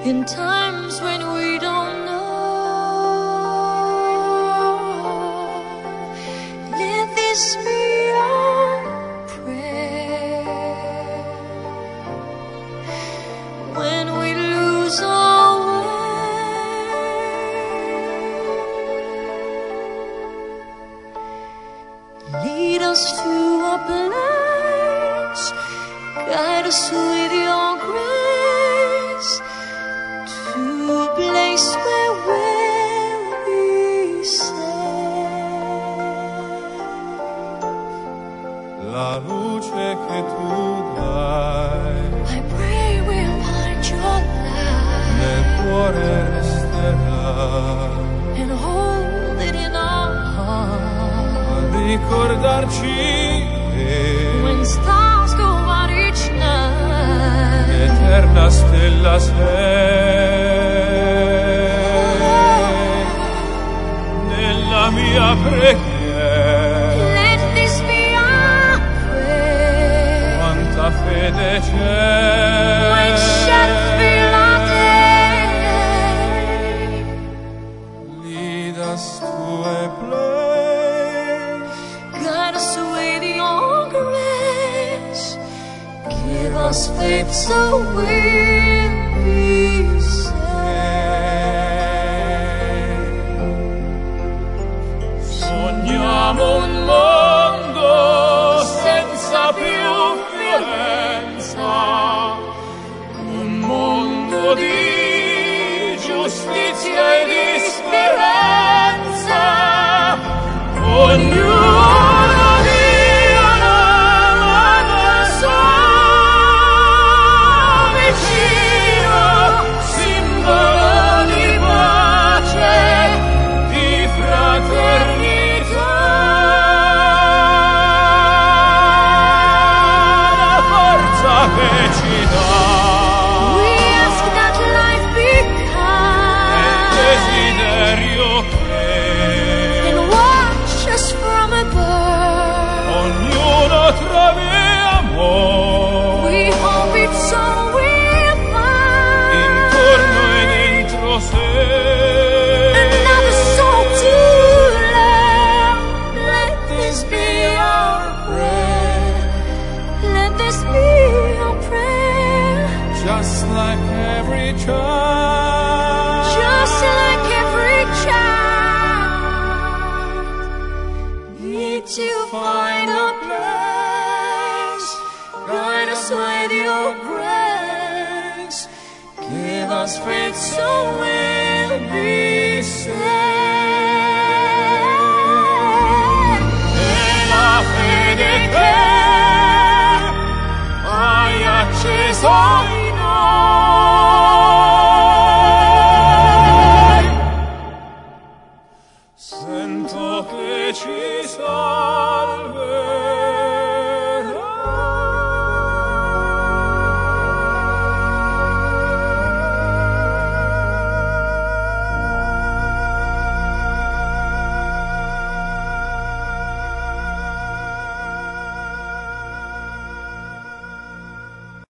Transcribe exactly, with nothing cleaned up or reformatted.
in times when we don't know. Let this be our prayer when we lose our way. Lead us to a place, guide us with your grace, to a place where we'll be safe. La luce che tu dai I pray we'll find your light nel cuore resterà, and hold it in our heart. a ricordarci che When stars go out each night, l'eterna stella sei nella mia preghiera. let this be our prayer. Quanta fede c'è When shadows fill our day, lead us to a place, guide us with your grace. Give us faith so we'll be saved. sogniamo un mondo senza più violenza, un mondo di giustizia e di speranza. Ognuno dia una mano al suo vicino, simbolo di pace, di fraternità. La forza che ci dà We ask that life be è il kind desiderio che and watch us from above. ognuno trovi amore We hope it's all we'll find. intorno e dentro sé. Another soul to love. Let this be our prayer. Let this be our prayer. Just like every child, Just like every child, need to find a place. Guide us with your grace. Give us faith so we'll be saved. e la fede che hai acceso in noi, sento che ci salverà.